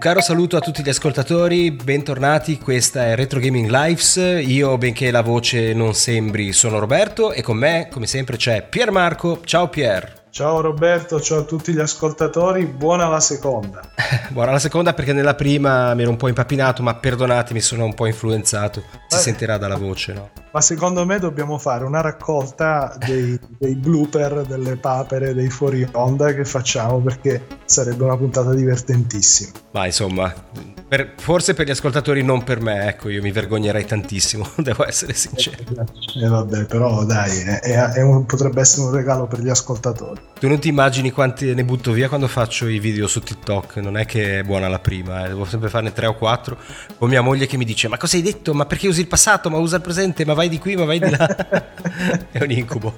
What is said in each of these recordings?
caro saluto a tutti gli ascoltatori, bentornati, questa è Retro Gaming Lives. Io, benché la voce non sembri, sono Roberto e con me, come sempre, c'è Piermarco. Ciao Pier. Ciao Roberto, ciao a tutti gli ascoltatori, buona la seconda. Buona la seconda perché nella prima mi ero un po' impappinato, ma perdonatemi, sono un po' influenzato, si sentirà dalla voce, no? Ma secondo me dobbiamo fare una raccolta dei blooper, delle papere, dei fuori onda che facciamo, perché sarebbe una puntata divertentissima. Ma insomma, forse per gli ascoltatori, non per me, ecco, io mi vergognerei tantissimo, devo essere sincero. Vabbè, però dai, potrebbe essere un regalo per gli ascoltatori. Tu non ti immagini quanti ne butto via quando faccio i video su TikTok, non è che è buona la prima, devo sempre farne 3 o 4, con mia moglie che mi dice: ma cosa hai detto? Ma perché usi il passato? Ma usa il presente? Ma vai di qui, ma vai di là. È un incubo.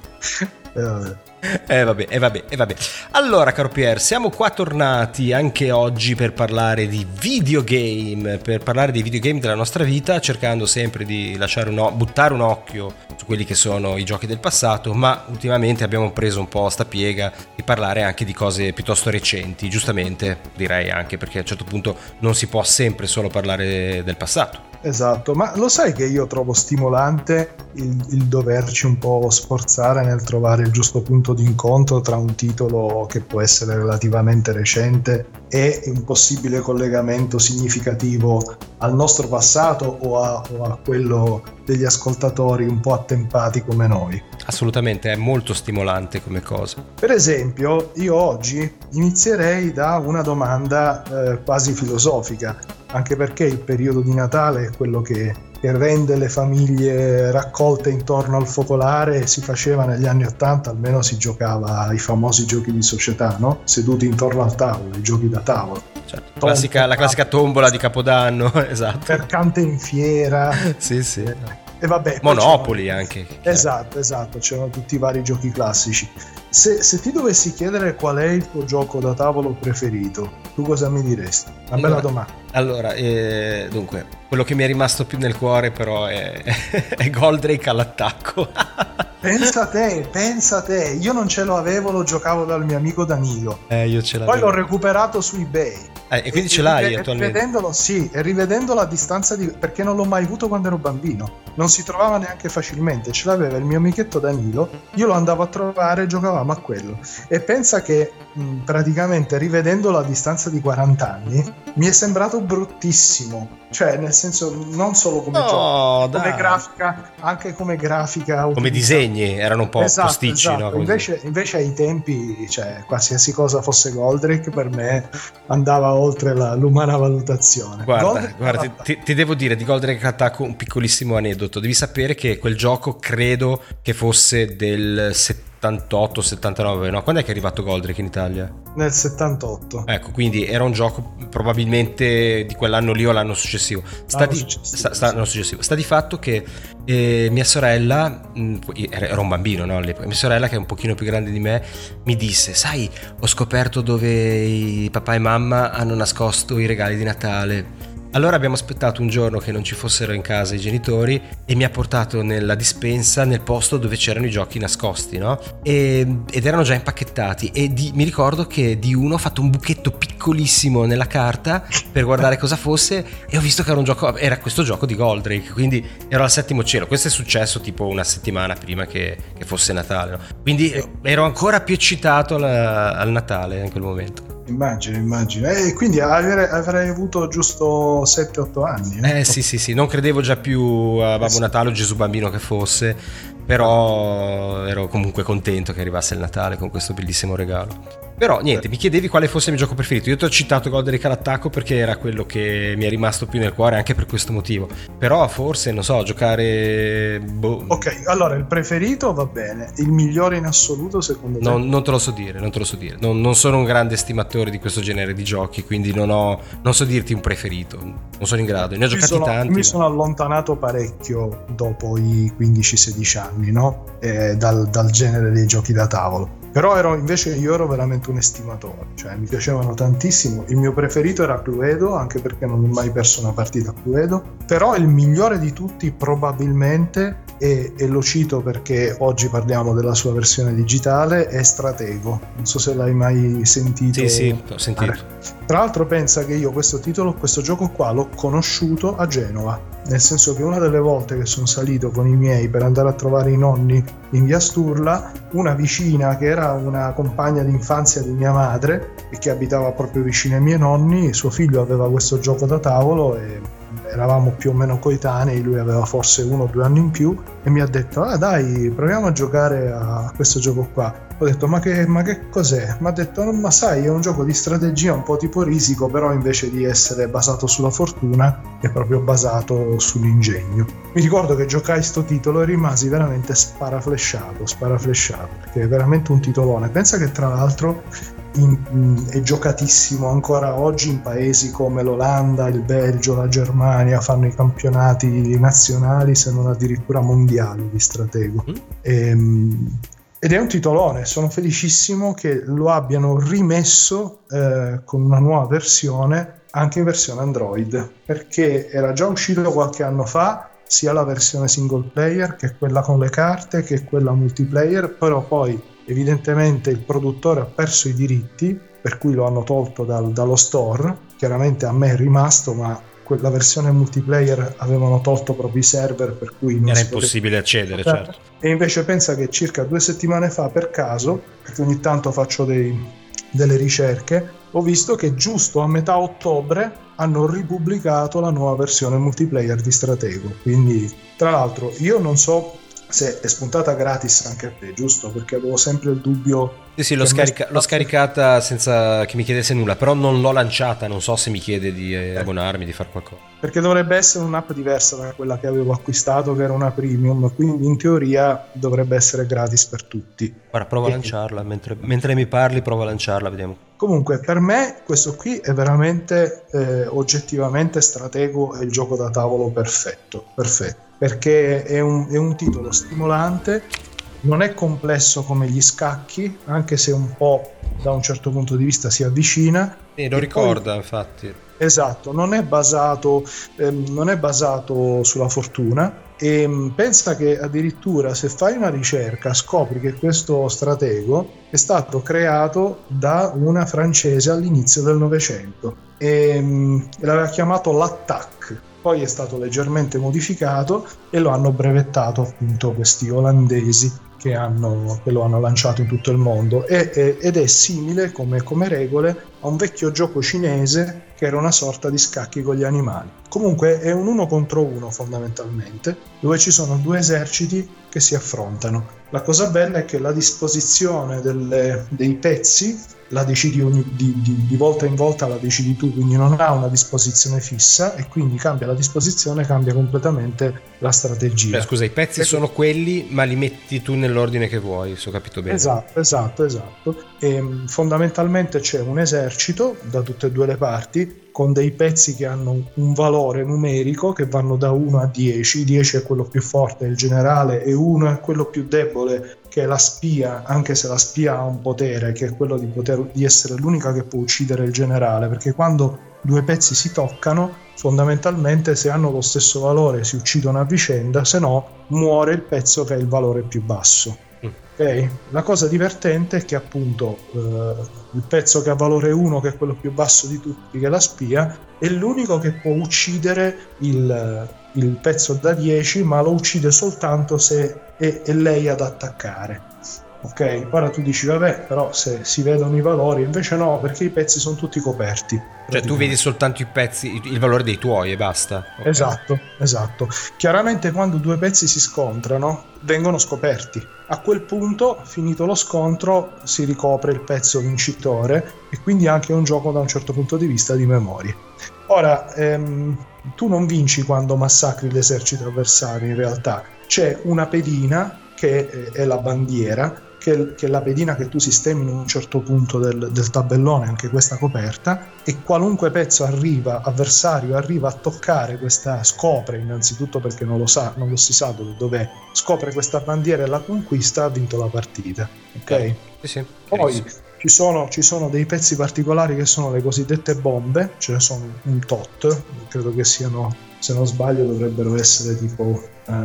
Vabbè. Allora, caro Pier, siamo qua tornati anche oggi per parlare di videogame, della nostra vita, cercando sempre di buttare un occhio su quelli che sono i giochi del passato, ma ultimamente abbiamo preso un po' sta piega di parlare anche di cose piuttosto recenti, giustamente direi, anche perché a un certo punto non si può sempre solo parlare del passato. Esatto, ma lo sai che io trovo stimolante il doverci un po' sforzare nel trovare il giusto punto di incontro tra un titolo che può essere relativamente recente e un possibile collegamento significativo al nostro passato o a quello degli ascoltatori un po' attempati come noi. Assolutamente, è molto stimolante come cosa. Per esempio, io oggi inizierei da una domanda quasi filosofica, anche perché il periodo di Natale è quello che rende le famiglie raccolte intorno al focolare. Si faceva negli anni '80, almeno si giocava ai famosi giochi di società, no? Seduti intorno al tavolo, i giochi da tavolo. Certo. La classica tombola di Capodanno, esatto. Mercante in fiera. Sì. E vabbè, Monopoli anche. Esatto, c'erano tutti i vari giochi classici. Se ti dovessi chiedere qual è il tuo gioco da tavolo preferito, tu cosa mi diresti? Una bella domanda. Allora, dunque, quello che mi è rimasto più nel cuore però è Goldrake all'attacco. Pensa te, io non ce lo avevo, lo giocavo dal mio amico Danilo. Io ce l'avevo. Poi l'ho recuperato su eBay. E quindi ce l'hai attualmente? Rivedendolo a distanza perché non l'ho mai avuto quando ero bambino. Non si trovava neanche facilmente, ce l'aveva il mio amichetto Danilo, io lo andavo a trovare, giocavamo a quello. E pensa che praticamente rivedendolo a distanza di 40 anni mi è sembrato bruttissimo. Cioè, nel senso, non solo come gioco, come grafica, anche come grafica. Come disegni, erano un po' posticci, esatto. No? Invece ai tempi, cioè, qualsiasi cosa fosse Goldrake, per me andava oltre l'umana valutazione. Guarda, ti devo dire di Goldrake Attacco un piccolissimo aneddoto. Devi sapere che quel gioco credo che fosse del 78-79, no? Quando è che è arrivato Goldrake in Italia? Nel 78. Ecco, quindi era un gioco probabilmente di quell'anno lì o l'anno successivo. Sta di fatto che mia sorella, era un bambino, no, all'epoca, mia sorella, che è un pochino più grande di me, mi disse: sai, ho scoperto dove i papà e mamma hanno nascosto i regali di Natale. Allora abbiamo aspettato un giorno che non ci fossero in casa i genitori e mi ha portato nella dispensa, nel posto dove c'erano i giochi nascosti, no? Ed erano già impacchettati e mi ricordo che di uno ho fatto un buchetto piccolissimo nella carta per guardare cosa fosse e ho visto che era questo gioco di Goldrake, quindi ero al settimo cielo. Questo è successo tipo una settimana prima che fosse Natale, no? Quindi ero ancora più eccitato al Natale in quel momento. Immagino. E quindi avrei avuto giusto 7-8 anni. No? Sì. Non credevo già più a Babbo Natale o Gesù Bambino che fosse, però ero comunque contento che arrivasse il Natale con questo bellissimo regalo. Però niente, mi chiedevi quale fosse il mio gioco preferito. Io ti ho citato Goldrake all'attacco perché era quello che mi è rimasto più nel cuore, anche per questo motivo. Però forse, non so, giocare... Ok, allora il preferito va bene. Il migliore in assoluto secondo te? Non te lo so dire. Non sono un grande estimatore di questo genere di giochi, quindi non so dirti un preferito. Non sono in grado, ne ho giocati tanti. Mi sono allontanato parecchio dopo i 15-16 anni, no? Dal genere dei giochi da tavolo. Però io ero veramente un estimatore, cioè mi piacevano tantissimo. Il mio preferito era Cluedo, anche perché non ho mai perso una partita a Cluedo. Però il migliore di tutti probabilmente e lo cito perché oggi parliamo della sua versione digitale, è Stratego. Non so se l'hai mai sentito. Sì, ho sentito. Tra l'altro pensa che io questo gioco qua l'ho conosciuto a Genova, nel senso che una delle volte che sono salito con i miei per andare a trovare i nonni in via Sturla, una vicina che era una compagna d'infanzia di mia madre e che abitava proprio vicino ai miei nonni, suo figlio aveva questo gioco da tavolo e eravamo più o meno coetanei, lui aveva forse 1 o 2 anni in più e mi ha detto dai, proviamo a giocare a questo gioco qua. Ho detto ma che cos'è? Mi ha detto ma sai, è un gioco di strategia un po' tipo Risico, però invece di essere basato sulla fortuna è proprio basato sull'ingegno. Mi ricordo che giocai sto titolo e rimasi veramente sparaflesciato, perché è veramente un titolone. Pensa che tra l'altro è giocatissimo ancora oggi in paesi come l'Olanda, il Belgio, la Germania, fanno i campionati nazionali se non addirittura mondiali di Stratego. Ed è un titolone, sono felicissimo che lo abbiano rimesso con una nuova versione, anche in versione Android, perché era già uscito qualche anno fa sia la versione single player che quella con le carte che quella multiplayer, però poi evidentemente il produttore ha perso i diritti, per cui lo hanno tolto dallo store. Chiaramente a me è rimasto, ma quella versione multiplayer avevano tolto proprio i server, per cui non era si impossibile accedere, certo. E invece pensa che circa 2 settimane fa, per caso, perché ogni tanto faccio delle ricerche, ho visto che giusto a metà ottobre hanno ripubblicato la nuova versione multiplayer di Stratego. Quindi, tra l'altro, io non so se è spuntata gratis anche a te, giusto? Perché avevo sempre il dubbio. Sì, l'ho scaricata senza che mi chiedesse nulla, però non l'ho lanciata, non so se mi chiede di abbonarmi, di fare qualcosa. Perché dovrebbe essere un'app diversa da quella che avevo acquistato, che era una premium, quindi in teoria dovrebbe essere gratis per tutti. Guarda, provo a lanciarla, mentre mi parli provo a lanciarla, vediamo. Comunque per me questo qui è veramente oggettivamente Stratego, è il gioco da tavolo perfetto, perché è un titolo stimolante, non è complesso come gli scacchi, anche se un po' da un certo punto di vista si avvicina. Lo ricorda, poi, infatti. Esatto, non è basato sulla fortuna, e pensa che addirittura se fai una ricerca scopri che questo Stratego è stato creato da una francese all'inizio del Novecento e l'aveva chiamato l'Attack. Poi è stato leggermente modificato e lo hanno brevettato appunto questi olandesi che lo hanno lanciato in tutto il mondo ed è simile come regole a un vecchio gioco cinese che era una sorta di scacchi con gli animali. Comunque è un 1 contro 1 fondamentalmente, dove ci sono 2 eserciti che si affrontano. La cosa bella è che la disposizione dei pezzi la decidi di volta in volta, la decidi tu, quindi non ha una disposizione fissa e quindi cambia la disposizione, cambia completamente la strategia. Scusa, i pezzi sono quelli, ma li metti tu nell'ordine che vuoi, se ho capito bene. Esatto. E fondamentalmente c'è un esercito da tutte e 2 le parti con dei pezzi che hanno un valore numerico che vanno da 1 a 10. 10 è quello più forte, il generale, e 1 è quello più debole, che è la spia, anche se la spia ha un potere, che è quello di essere l'unica che può uccidere il generale, perché quando 2 pezzi si toccano, fondamentalmente se hanno lo stesso valore si uccidono a vicenda, se no muore il pezzo che ha il valore più basso. Okay? La cosa divertente è che appunto il pezzo che ha valore 1, che è quello più basso di tutti, che è la spia, è l'unico che può uccidere il pezzo da 10, ma lo uccide soltanto se è lei ad attaccare. Ok, ora tu dici vabbè, però se si vedono i valori, invece no, perché i pezzi sono tutti coperti. Cioè tu vedi soltanto i pezzi, il valore dei tuoi e basta. Okay. Esatto. Chiaramente quando 2 pezzi si scontrano vengono scoperti. A quel punto, finito lo scontro, si ricopre il pezzo vincitore e quindi anche un gioco da un certo punto di vista di memoria. Ora, tu non vinci quando massacri l'esercito avversario, in realtà c'è una pedina che è la bandiera, che è la pedina che tu sistemi in un certo punto del tabellone, anche questa coperta, e qualunque pezzo avversario arriva a toccare questa, scopre innanzitutto, perché non lo si sa dov'è, scopre questa bandiera e la conquista, ha vinto la partita. Ok? Sì. Poi ci sono dei pezzi particolari che sono le cosiddette bombe, ce ne sono un tot, credo che siano, se non sbaglio dovrebbero essere tipo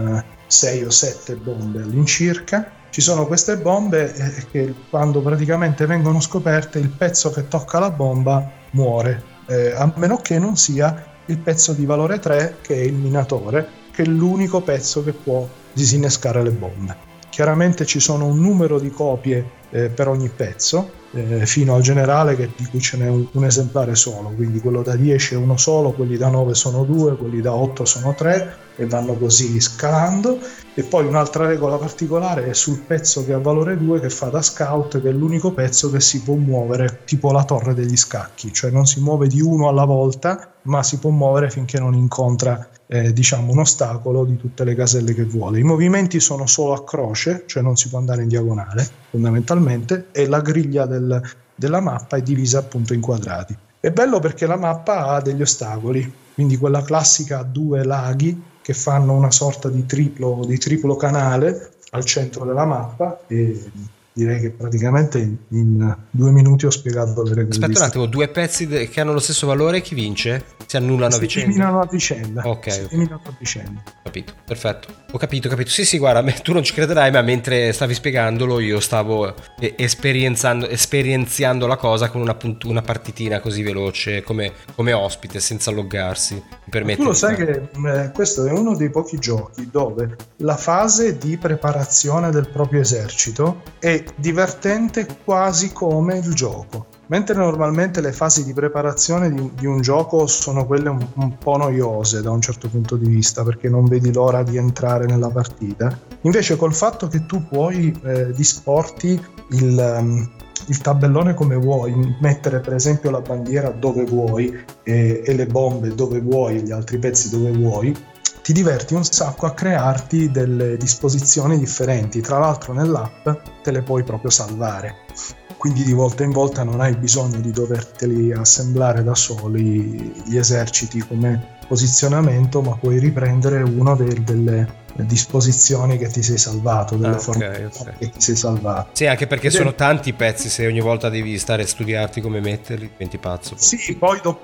6 o 7 bombe all'incirca. Ci sono queste bombe che quando praticamente vengono scoperte il pezzo che tocca la bomba muore, a meno che non sia il pezzo di valore 3 che è il minatore, che è l'unico pezzo che può disinnescare le bombe. Chiaramente ci sono un numero di copie per ogni pezzo, fino al generale di cui ce n'è un esemplare solo, quindi quello da 10 è uno solo, quelli da 9 sono 2, quelli da 8 sono 3 e vanno così scalando. E poi un'altra regola particolare è sul pezzo che ha valore 2, che fa da scout, che è l'unico pezzo che si può muovere tipo la torre degli scacchi, cioè non si muove di uno alla volta, ma si può muovere finché non incontra un ostacolo di tutte le caselle che vuole. I movimenti sono solo a croce, cioè non si può andare in diagonale fondamentalmente, e la griglia della mappa è divisa appunto in quadrati. È bello perché la mappa ha degli ostacoli, quindi quella classica a 2 laghi che fanno una sorta di triplo canale al centro della mappa, e direi che praticamente in 2 minuti ho spiegato le regole. Aspetta un attimo, 2 pezzi che hanno lo stesso valore, chi vince? Si annullano a vicenda? Si eliminano a vicenda. Ok. A vicenda. Capito, perfetto. Ho capito. Sì, guarda, tu non ci crederai, ma mentre stavi spiegandolo io stavo esperienziando la cosa con una partitina così veloce come ospite, senza loggarsi. Tu lo sai che questo è uno dei pochi giochi dove la fase di preparazione del proprio esercito è divertente quasi come il gioco. Mentre normalmente le fasi di preparazione di un gioco sono quelle un po' noiose da un certo punto di vista, perché non vedi l'ora di entrare nella partita, invece col fatto che tu puoi disporti il tabellone come vuoi, mettere per esempio la bandiera dove vuoi e le bombe dove vuoi e gli altri pezzi dove vuoi, ti diverti un sacco a crearti delle disposizioni differenti. Tra l'altro nell'app te le puoi proprio salvare, quindi di volta in volta non hai bisogno di doverteli assemblare da soli gli eserciti come posizionamento, ma puoi riprendere uno delle disposizioni che ti sei salvato, delle forme che ti sei salvato. Sì, anche perché sono tanti pezzi, se ogni volta devi stare a studiarti come metterli, diventi pazzo. Sì, poi dopo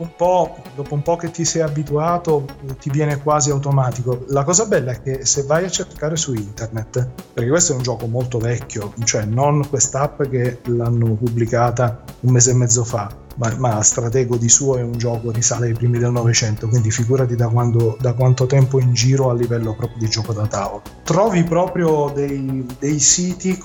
un po' che ti sei abituato ti viene quasi automatico. La cosa bella è che se vai a cercare su internet, perché questo è un gioco molto vecchio, cioè non quest'app che l'hanno pubblicata 1 mese e mezzo fa, ma Stratego di suo è un gioco risale ai primi del Novecento, quindi figurati da quanto tempo in giro a livello proprio di gioco da tavolo. Trovi proprio dei siti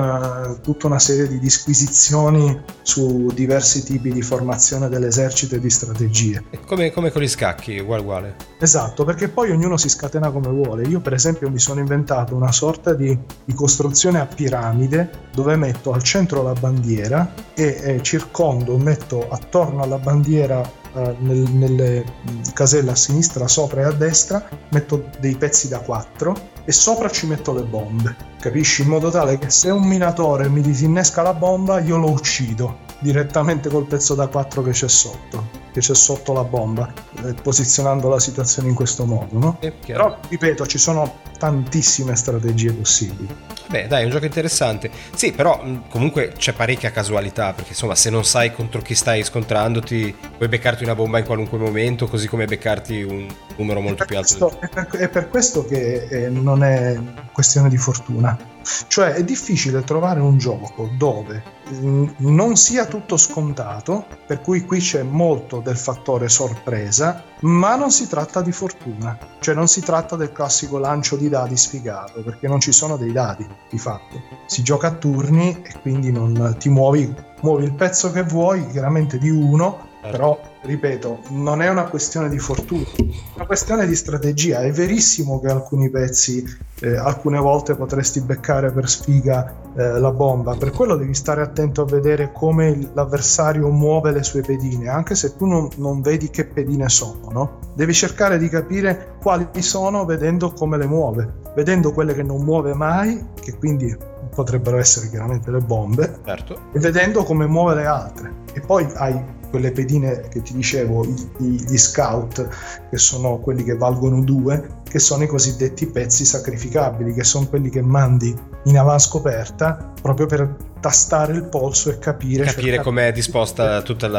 con tutta una serie di disquisizioni su diversi tipi di formazione dell'esercito e di strategie. Come con gli scacchi, uguale. Esatto, perché poi ognuno si scatena come vuole. Io per esempio mi sono inventato una sorta di costruzione a piramide dove metto al centro la bandiera e circondo, metto attorno alla bandiera nelle caselle a sinistra, sopra e a destra, metto dei pezzi da 4 e sopra ci metto le bombe, capisci? In modo tale che se un minatore mi disinnesca la bomba io lo uccido direttamente col pezzo da 4 che c'è sotto la bomba, posizionando la situazione in questo modo, no? Però ripeto, ci sono tantissime strategie possibili. Beh, dai, è un gioco interessante. Sì, però comunque c'è parecchia casualità, perché insomma, se non sai contro chi stai scontrandoti, puoi beccarti una bomba in qualunque momento, così come beccarti un numero molto più alto. È per questo che non è questione di fortuna. Cioè è difficile trovare un gioco dove non sia tutto scontato, per cui qui c'è molto del fattore sorpresa, ma non si tratta di fortuna, cioè non si tratta del classico lancio di dadi sfigato, perché non ci sono dei dadi di fatto, si gioca a turni e quindi non ti muovi il pezzo che vuoi, chiaramente di uno, però ripeto, non è una questione di fortuna, è una questione di strategia. È verissimo che alcuni pezzi alcune volte potresti beccare per sfiga la bomba, per quello devi stare attento a vedere come l'avversario muove le sue pedine, anche se tu non vedi che pedine sono, no? Devi cercare di capire quali sono vedendo come le muove, vedendo quelle che non muove mai, che quindi potrebbero essere chiaramente le bombe, certo, e vedendo come muove le altre. E poi hai quelle pedine che ti dicevo, gli scout, che sono quelli che valgono 2, che sono i cosiddetti pezzi sacrificabili, che sono quelli che mandi in avanscoperta proprio per tastare il polso e capire com'è disposta tutta la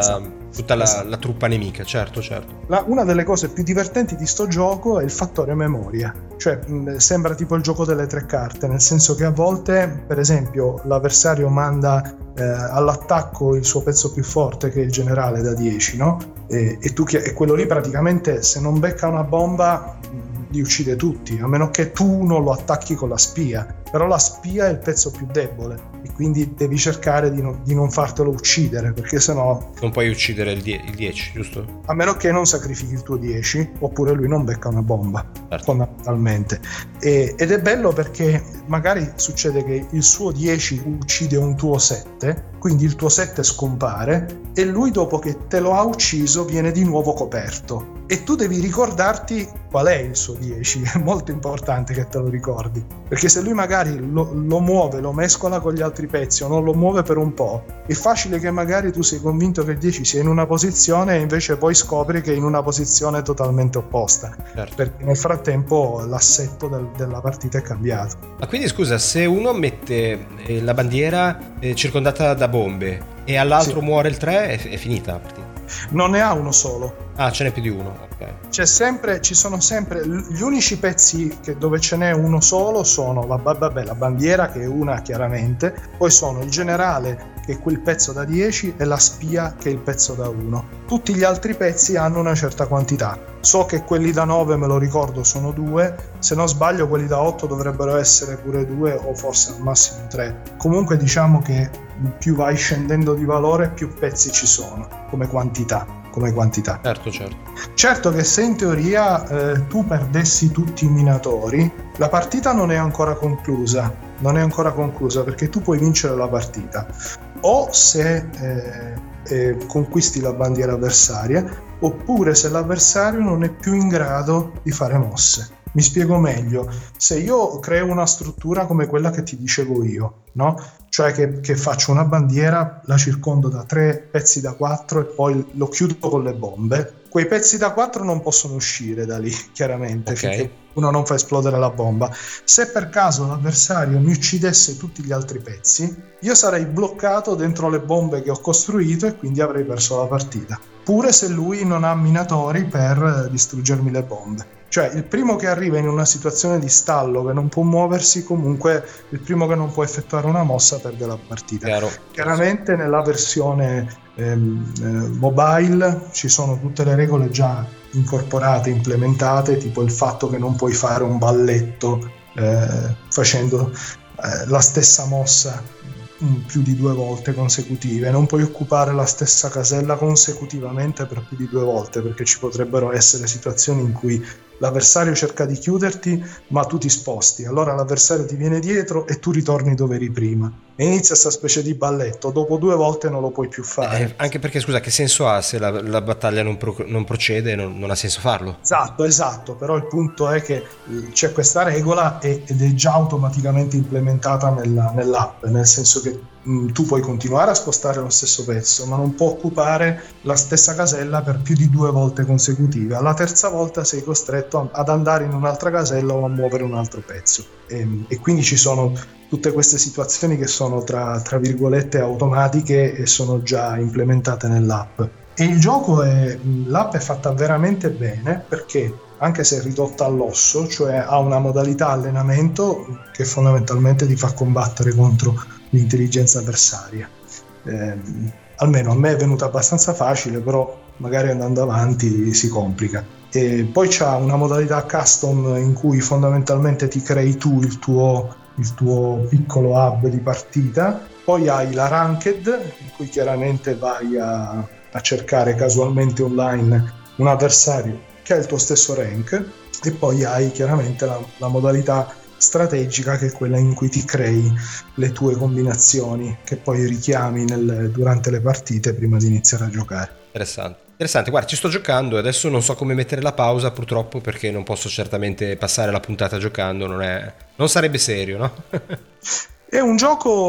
Tutta la truppa nemica, certo. Una delle cose più divertenti di sto gioco è il fattore memoria, cioè sembra tipo il gioco delle 3 carte, nel senso che a volte, per esempio, l'avversario manda all'attacco il suo pezzo più forte, che è il generale da 10, no? E quello lì praticamente, se non becca una bomba, li uccide tutti, a meno che tu non lo attacchi con la spia. Però la spia è il pezzo più debole e quindi devi cercare di non fartelo uccidere, perché sennò non puoi uccidere il 10, giusto? A meno che non sacrifichi il tuo 10, oppure lui non becca una bomba, certo. Fondamentalmente. Ed è bello perché magari succede che il suo 10 uccide un tuo 7, quindi il tuo 7 scompare e lui, dopo che te lo ha ucciso, viene di nuovo coperto. E tu devi ricordarti qual è il suo 10, è molto importante che te lo ricordi, perché se lui magari lo muove, lo mescola con gli altri pezzi o non lo muove per un po', è facile che magari tu sei convinto che il 10 sia in una posizione e invece poi scopri che è in una posizione totalmente opposta, certo. Perché nel frattempo l'assetto della partita è cambiato. Ma quindi scusa, se uno mette la bandiera circondata da bombe e all'altro muore il 3, è finita la partita? Non ne ha uno solo. Ah, ce n'è più di uno, ok. Ci sono sempre gli unici pezzi dove ce n'è uno solo sono la bandiera, che è una chiaramente, poi sono il generale, che è quel pezzo da 10, e la spia, che è il pezzo da 1. Tutti gli altri pezzi hanno una certa quantità. So che quelli da 9, me lo ricordo, sono 2, se non sbaglio quelli da 8 dovrebbero essere pure 2 o forse al massimo 3. Comunque diciamo che più vai scendendo di valore, più pezzi ci sono come quantità. Certo che se in teoria tu perdessi tutti i minatori, la partita non è ancora conclusa, perché tu puoi vincere la partita o se conquisti la bandiera avversaria, oppure se l'avversario non è più in grado di fare mosse. Mi spiego meglio: se io creo una struttura come quella che ti dicevo io, no? Cioè che faccio una bandiera, la circondo da 3 pezzi da 4 e poi lo chiudo con le bombe, quei pezzi da 4 non possono uscire da lì, chiaramente, finché uno non fa esplodere la bomba. Se per caso l'avversario mi uccidesse tutti gli altri pezzi, io sarei bloccato dentro le bombe che ho costruito e quindi avrei perso la partita, pure se lui non ha minatori per distruggermi le bombe. Cioè il primo che arriva in una situazione di stallo, che non può muoversi, comunque il primo che non può effettuare una mossa perde la partita. Chiaramente nella versione mobile ci sono tutte le regole già incorporate, implementate, tipo il fatto che non puoi fare un balletto facendo la stessa mossa più di 2 volte consecutive, non puoi occupare la stessa casella consecutivamente per più di 2 volte, perché ci potrebbero essere situazioni in cui l'avversario cerca di chiuderti ma tu ti sposti, allora l'avversario ti viene dietro e tu ritorni dove eri prima e inizia questa specie di balletto. Dopo 2 volte non lo puoi più fare, anche perché, scusa, che senso ha se la battaglia non procede? Non ha senso farlo. Esatto, però il punto è che c'è questa regola ed è già automaticamente implementata nell'app, nel senso che tu puoi continuare a spostare lo stesso pezzo, ma non può occupare la stessa casella per più di 2 volte consecutive. Alla terza volta sei costretto ad andare in un'altra casella o a muovere un altro pezzo, e quindi ci sono tutte queste situazioni che sono tra virgolette automatiche e sono già implementate nell'app. E il gioco l'app è fatta veramente bene, perché anche se è ridotta all'osso, cioè ha una modalità allenamento che fondamentalmente ti fa combattere contro l'intelligenza avversaria. Almeno a me è venuta abbastanza facile, però magari andando avanti si complica. E poi c'ha una modalità custom in cui fondamentalmente ti crei tu il tuo piccolo hub di partita. Poi hai la ranked, in cui chiaramente vai a cercare casualmente online un avversario che ha il tuo stesso rank, e poi hai chiaramente la modalità strategica, che è quella in cui ti crei le tue combinazioni che poi richiami durante le partite prima di iniziare a giocare. Interessante, guarda, ci sto giocando e adesso non so come mettere la pausa, purtroppo, perché non posso certamente passare la puntata giocando, non sarebbe serio, no? È un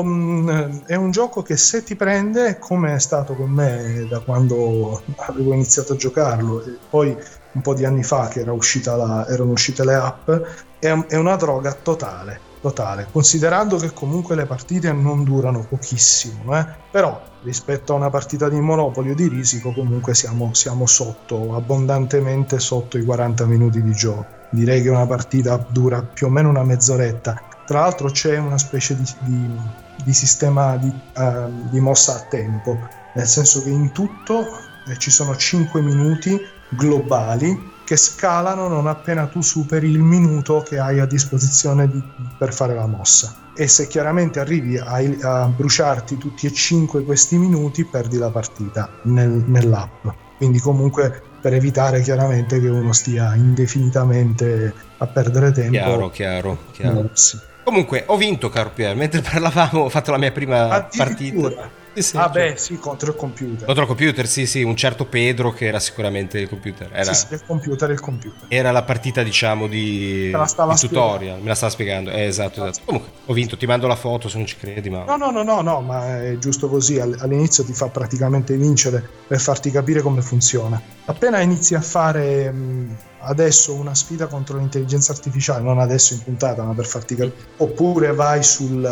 gioco che, se ti prende, come è stato con me da quando avevo iniziato a giocarlo, e poi un po' di anni fa che erano uscite le app, è una droga totale, considerando che comunque le partite non durano pochissimo, però rispetto a una partita di Monopoly o di Risico comunque siamo abbondantemente sotto i 40 minuti di gioco. Direi che una partita dura più o meno una mezz'oretta. Tra l'altro c'è una specie di sistema di mossa a tempo, nel senso che in tutto ci sono 5 minuti globali che scalano non appena tu superi il minuto che hai a disposizione per fare la mossa, e se chiaramente arrivi a bruciarti tutti e 5 questi minuti perdi la partita nell'app. Quindi comunque per evitare chiaramente che uno stia indefinitamente a perdere tempo. Chiaro. Sì. Comunque ho vinto, caro Pier, mentre parlavamo ho fatto la mia prima partita. Sì, contro il computer. Contro il computer, sì, un certo Pedro che era sicuramente il computer. Il computer. Era la partita, diciamo, di tutorial, me la stava spiegando. Esatto. Comunque, ho vinto, ti mando la foto se non ci credi, ma... No, ma è giusto così, all'inizio ti fa praticamente vincere per farti capire come funziona. Appena inizi a fare adesso una sfida contro l'intelligenza artificiale, non adesso in puntata, ma per farti capire, oppure vai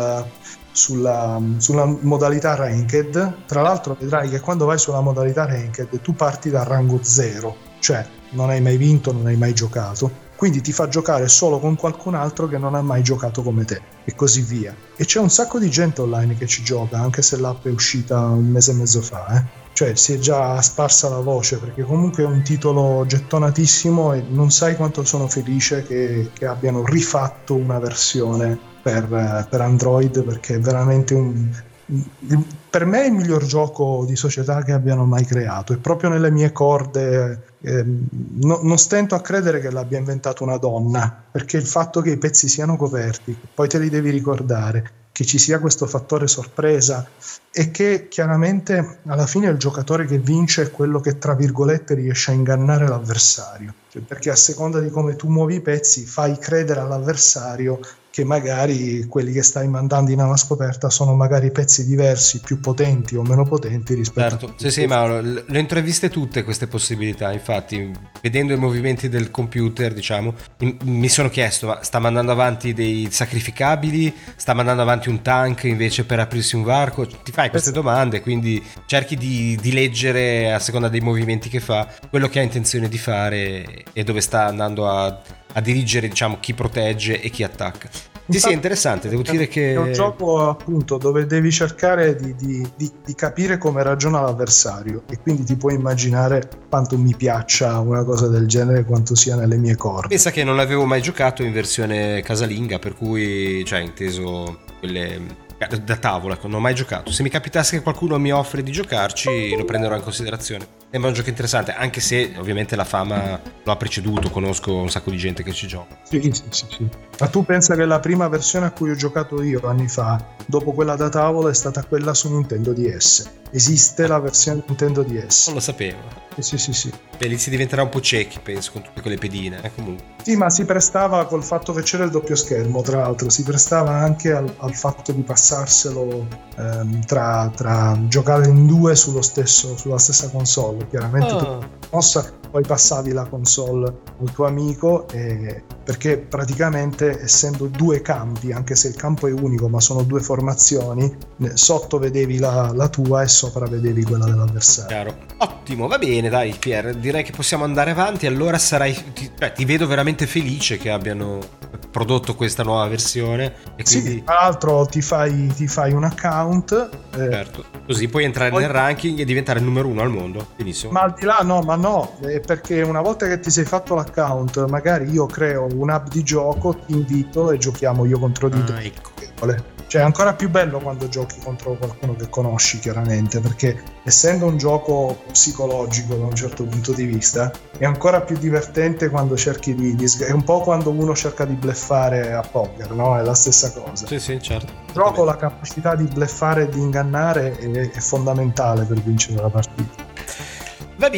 sulla modalità ranked. Tra l'altro vedrai che quando vai sulla modalità ranked tu parti dal rango 0, cioè non hai mai vinto, non hai mai giocato, quindi ti fa giocare solo con qualcun altro che non ha mai giocato come te, e così via. E c'è un sacco di gente online che ci gioca, anche se l'app è uscita un mese e mezzo fa, Cioè si è già sparsa la voce, perché comunque è un titolo gettonatissimo e non sai quanto sono felice che abbiano rifatto una versione per Android, perché è veramente per me è il miglior gioco di società che abbiano mai creato, è proprio nelle mie corde. Non stento a credere che l'abbia inventato una donna, perché il fatto che i pezzi siano coperti, poi te li devi ricordare, che ci sia questo fattore sorpresa e che chiaramente alla fine il giocatore che vince è quello che tra virgolette riesce a ingannare l'avversario, cioè, perché a seconda di come tu muovi i pezzi fai credere all'avversario che magari quelli che stai mandando in una scoperta sono magari pezzi diversi, più potenti o meno potenti rispetto a... Sì, ma le ho intraviste tutte queste possibilità, infatti vedendo i movimenti del computer, diciamo, mi sono chiesto, ma sta mandando avanti dei sacrificabili, sta mandando avanti un tank invece per aprirsi un varco? Ti fai queste domande, quindi cerchi di leggere a seconda dei movimenti che fa quello che ha intenzione di fare e dove sta andando a dirigere, diciamo, chi protegge e chi attacca. Sì, è interessante, devo dire che è un gioco appunto dove devi cercare di capire come ragiona l'avversario, e quindi ti puoi immaginare quanto mi piaccia una cosa del genere, quanto sia nelle mie corde. Pensa che non l'avevo mai giocato in versione casalinga, per cui, cioè, inteso quelle da tavola, non ho mai giocato. Se mi capitasse che qualcuno mi offre di giocarci, lo prenderò in considerazione. Sembra un gioco interessante, anche se ovviamente la fama lo ha preceduto, conosco un sacco di gente che ci gioca. Sì. Ma tu pensa che la prima versione a cui ho giocato io anni fa, dopo quella da tavola, è stata quella su Nintendo DS. Esiste la versione Nintendo DS. Non lo sapevo. Sì. Beh, lì si diventerà un po' ciechi, penso, con tutte quelle pedine, comunque. Sì, ma si prestava, col fatto che c'era il doppio schermo, tra l'altro, si prestava anche al fatto di passarselo tra giocare in due sulla stessa console. Chiaramente tu mossa, poi passavi la console al tuo amico, perché praticamente, essendo due campi, anche se il campo è unico ma sono due formazioni, sotto vedevi la tua e sopra vedevi quella dell'avversario. Chiaro. Ottimo, va bene, dai Pier, direi che possiamo andare avanti. Allora ti vedo veramente felice che abbiano prodotto questa nuova versione, e quindi... Sì, tra l'altro ti fai un account, certo, così puoi entrare nel ranking e diventare il numero 1 al mondo. Benissimo. Ma al di là no, perché una volta che ti sei fatto l'account, magari io creo un'app di gioco, ti invito e giochiamo io contro di te. Ecco. Cioè è ancora più bello quando giochi contro qualcuno che conosci, chiaramente, perché essendo un gioco psicologico da un certo punto di vista, è ancora più divertente quando cerchi è un po' quando uno cerca di bluffare a poker, no? È la stessa cosa. Sì, certo. Il gioco, la capacità di bluffare e di ingannare è fondamentale per vincere la partita. Va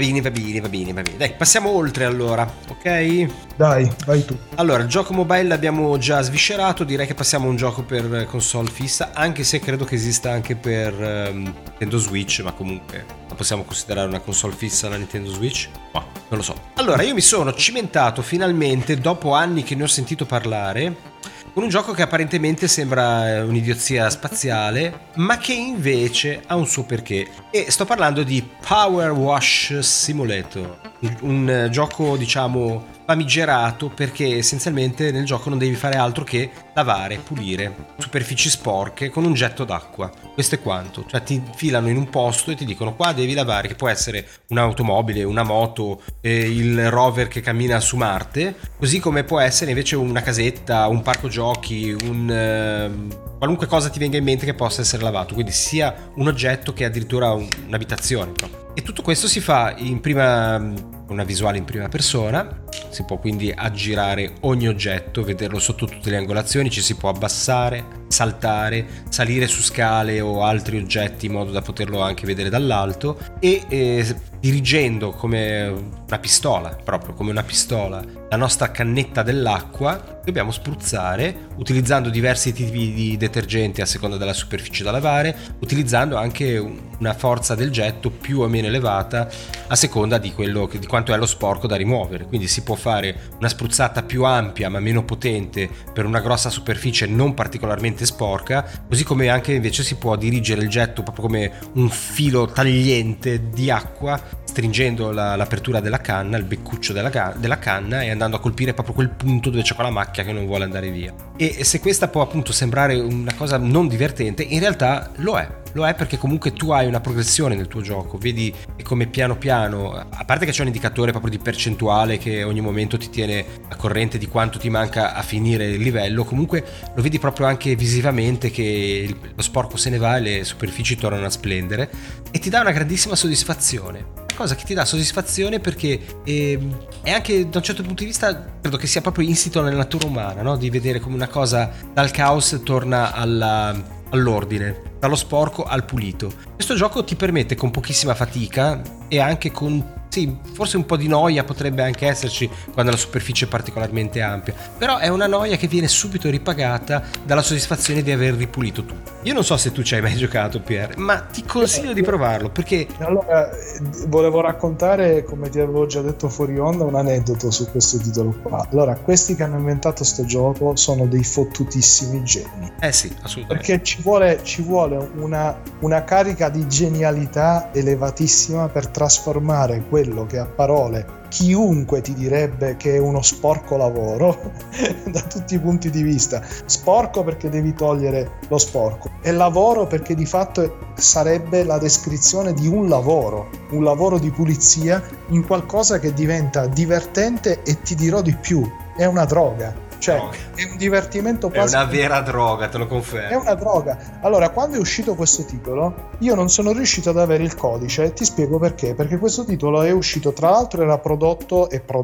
bene. Dai, passiamo oltre allora, ok? Dai, vai tu. Allora, il gioco mobile l'abbiamo già sviscerato, direi che passiamo a un gioco per console fissa, anche se credo che esista anche per Nintendo Switch, ma comunque la possiamo considerare una console fissa la Nintendo Switch? No, non lo so. Allora, io mi sono cimentato finalmente, dopo anni che ne ho sentito parlare, con un gioco che apparentemente sembra un'idiozia spaziale, ma che invece ha un suo perché. E sto parlando di Power Wash Simulator, un gioco diciamo famigerato perché essenzialmente nel gioco non devi fare altro che lavare, pulire superfici sporche con un getto d'acqua. Questo è quanto, cioè ti infilano in un posto e ti dicono qua devi lavare, che può essere un'automobile, una moto, il rover che cammina su Marte, così come può essere invece una casetta, un parco giochi, qualunque cosa ti venga in mente che possa essere lavato, quindi sia un oggetto che addirittura un'abitazione. E tutto questo si fa una visuale in prima persona, si può quindi aggirare ogni oggetto, vederlo sotto tutte le angolazioni, ci si può abbassare, saltare, salire su scale o altri oggetti in modo da poterlo anche vedere dall'alto e dirigendo come una pistola, proprio come una pistola, la nostra cannetta dell'acqua, dobbiamo spruzzare utilizzando diversi tipi di detergenti a seconda della superficie da lavare, utilizzando anche una forza del getto più o meno elevata a seconda di quanto è lo sporco da rimuovere. Quindi si può fare una spruzzata più ampia ma meno potente per una grossa superficie non particolarmente sporca, così come anche invece si può dirigere il getto proprio come un filo tagliente di acqua, stringendo l'apertura della canna, il beccuccio della canna, e andando a colpire proprio quel punto dove c'è quella macchia che non vuole andare via. E se questa può appunto sembrare una cosa non divertente, in realtà lo è perché comunque tu hai una progressione nel tuo gioco, vedi come piano piano, a parte che c'è un indicatore proprio di percentuale che ogni momento ti tiene a corrente di quanto ti manca a finire il livello, comunque lo vedi proprio anche visivamente che lo sporco se ne va e le superfici tornano a splendere, e ti dà una grandissima soddisfazione. Cosa che ti dà soddisfazione perché è anche da un certo punto di vista credo che sia proprio insito nella natura umana, no? Di vedere come una cosa dal caos torna all'ordine, dallo sporco al pulito. Questo gioco ti permette con pochissima fatica e anche con forse un po' di noia potrebbe anche esserci quando la superficie è particolarmente ampia, però è una noia che viene subito ripagata dalla soddisfazione di aver ripulito tutto. Io non so se tu ci hai mai giocato, Pier, ma ti consiglio di provarlo perché... Allora, volevo raccontare, come ti avevo già detto fuori onda, un aneddoto su questo titolo qua. Allora, questi che hanno inventato sto gioco sono dei fottutissimi geni. Sì, assolutamente. Perché ci vuole una carica di genialità elevatissima per trasformare quello che a parole chiunque ti direbbe che è uno sporco lavoro da tutti i punti di vista. Sporco perché devi togliere lo sporco, e lavoro perché di fatto sarebbe la descrizione di un lavoro di pulizia, in qualcosa che diventa divertente e ti dirò di più, è una droga. Cioè, è un divertimento quasi... È una vera droga, te lo confermo. È una droga. Allora, quando è uscito questo titolo, io non sono riuscito ad avere il codice, ti spiego perché. Perché questo titolo è uscito, tra l'altro è prodotto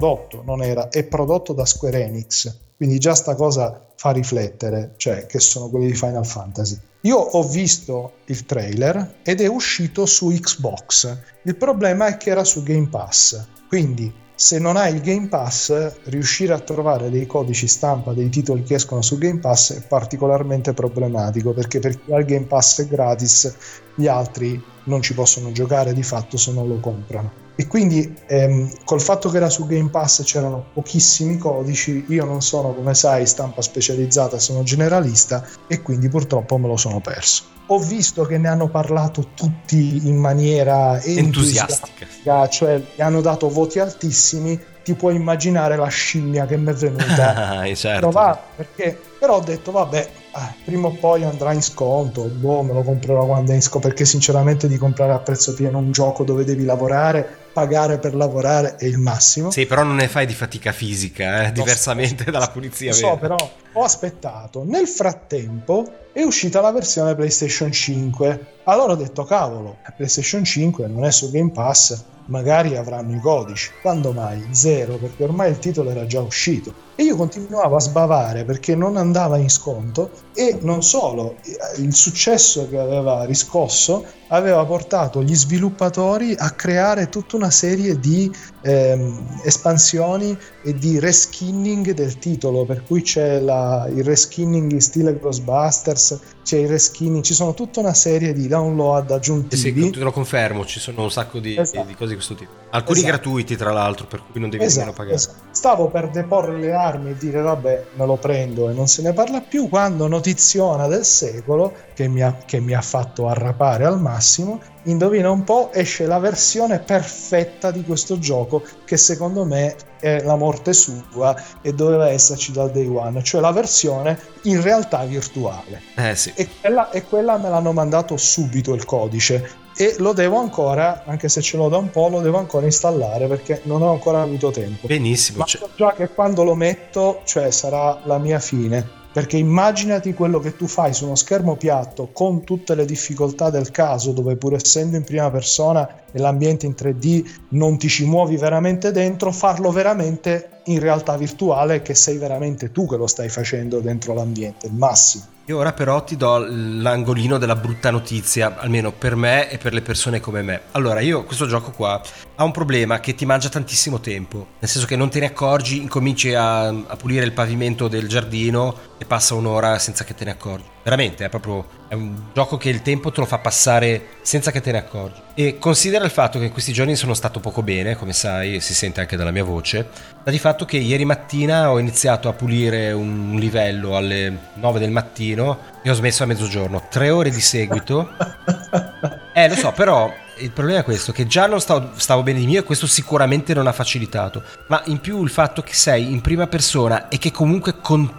da Square Enix. Quindi già sta cosa fa riflettere, cioè che sono quelli di Final Fantasy. Io ho visto il trailer ed è uscito su Xbox. Il problema è che era su Game Pass. Quindi se non hai il Game Pass, riuscire a trovare dei codici stampa dei titoli che escono su Game Pass è particolarmente problematico, perché per chi ha il Game Pass è gratis, gli altri non ci possono giocare di fatto se non lo comprano. E quindi col fatto che era su Game Pass c'erano pochissimi codici, io non sono, come sai, stampa specializzata, sono generalista e quindi purtroppo me lo sono perso. Ho visto che ne hanno parlato tutti in maniera entusiastica, cioè gli hanno dato voti altissimi. Ti puoi immaginare la scimmia che mi è venuta certo. Perché però ho detto vabbè, prima o poi andrà in sconto, me lo comprerò quando è in sconto, perché sinceramente di comprare a prezzo pieno un gioco dove devi lavorare, pagare per lavorare è il massimo. Sì, però non ne fai di fatica fisica, diversamente dalla pulizia. Però ho aspettato. Nel frattempo è uscita la versione PlayStation 5. Allora ho detto cavolo, PlayStation 5 non è su Game Pass, magari avranno i codici. Quando mai? Zero, perché ormai il titolo era già uscito. E io continuavo a sbavare perché non andava in sconto, e non solo, il successo che aveva riscosso aveva portato gli sviluppatori a creare tutta una serie di espansioni e di reskinning del titolo, per cui c'è il reskinning in stile Ghostbusters, c'è il reskinning, ci sono tutta una serie di download aggiuntivi. Sì, te lo confermo, ci sono un sacco di cose di questo tipo, alcuni gratuiti tra l'altro, per cui non devi nemmeno pagare. Stavo per deporre le armi e dire vabbè, me lo prendo e non se ne parla più, quando notiziona del secolo che mi ha fatto arrapare al massimo, indovina un po', esce la versione perfetta di questo gioco, che secondo me è la morte sua e doveva esserci dal day one, cioè la versione in realtà virtuale. Sì. E quella me l'hanno mandato subito il codice, e lo devo ancora, anche se ce l'ho da un po', lo devo ancora installare perché non ho ancora avuto tempo. Benissimo. Ma so già che quando lo metto, cioè, sarà la mia fine. Perché immaginati quello che tu fai su uno schermo piatto con tutte le difficoltà del caso, dove pur essendo in prima persona e l'ambiente in 3D non ti ci muovi veramente dentro, farlo veramente in realtà virtuale, che sei veramente tu che lo stai facendo dentro l'ambiente, il massimo. Io ora però ti do l'angolino della brutta notizia, almeno per me e per le persone come me. Allora, questo gioco qua ha un problema che ti mangia tantissimo tempo, nel senso che non te ne accorgi, incominci a pulire il pavimento del giardino e passa un'ora senza che te ne accorgi. Veramente, è un gioco che il tempo te lo fa passare senza che te ne accorgi. E considera il fatto che in questi giorni sono stato poco bene, come sai, si sente anche dalla mia voce, sta di fatto che ieri mattina ho iniziato a pulire un livello alle 9 del mattino e ho smesso a mezzogiorno, 3 ore di seguito. Lo so, però il problema è questo, che già non stavo bene di mio, e questo sicuramente non ha facilitato, ma in più il fatto che sei in prima persona e che comunque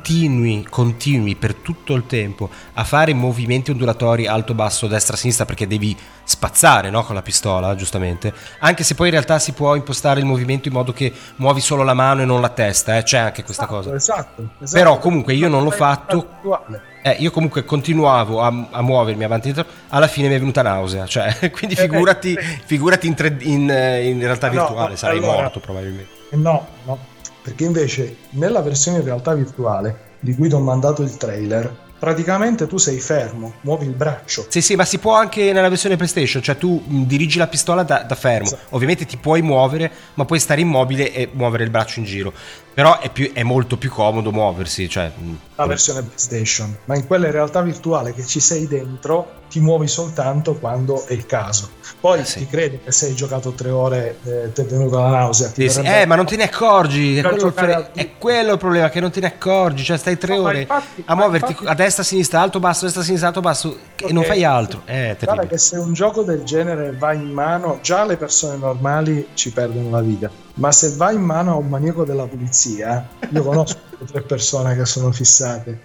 continui per tutto il tempo a fare movimenti ondulatori alto, basso, destra, sinistra, perché devi spazzare, no, con la pistola, giustamente, anche se poi in realtà si può impostare il movimento in modo che muovi solo la mano e non la testa, c'è anche questa cosa. Esatto. Però comunque io non l'ho fatto. Io comunque continuavo a muovermi avanti e indietro, alla fine mi è venuta nausea, cioè, quindi figurati in realtà virtuale, sarai morto probabilmente. No, perché invece nella versione in realtà virtuale, di cui ti ho mandato il trailer, praticamente tu sei fermo, muovi il braccio. Sì, ma si può anche nella versione PlayStation, cioè tu dirigi la pistola da fermo, esatto. Ovviamente ti puoi muovere, ma puoi stare immobile e muovere il braccio in giro, però è molto più comodo muoversi, cioè la versione PlayStation, ma in quella in realtà virtuale che ci sei dentro ti muovi soltanto quando è il caso. Poi ti credi che se hai giocato 3 ore ti è venuta la nausea, ma non te ne accorgi, è quello il problema, che non te ne accorgi, cioè stai 3 ore a muoverti a destra, a sinistra, alto, basso, destra, sinistra, alto, basso, e non fai altro. Guarda che se un gioco del genere va in mano, già le persone normali ci perdono la vita, ma se va in mano a un maniaco della pulizia, io conosco 3 persone che sono fissate.